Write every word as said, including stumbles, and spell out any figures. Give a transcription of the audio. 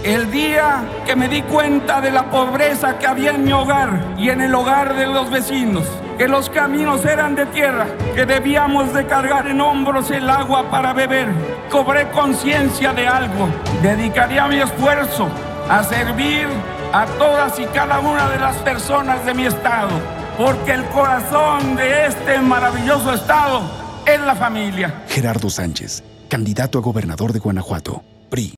El día que me di cuenta de la pobreza que había en mi hogar y en el hogar de los vecinos, que los caminos eran de tierra, que debíamos de cargar en hombros el agua para beber, cobré conciencia de algo. Dedicaría mi esfuerzo a servir a todas y cada una de las personas de mi estado, porque el corazón de este maravilloso estado es la familia. Gerardo Sánchez, candidato a gobernador de Guanajuato, P R I.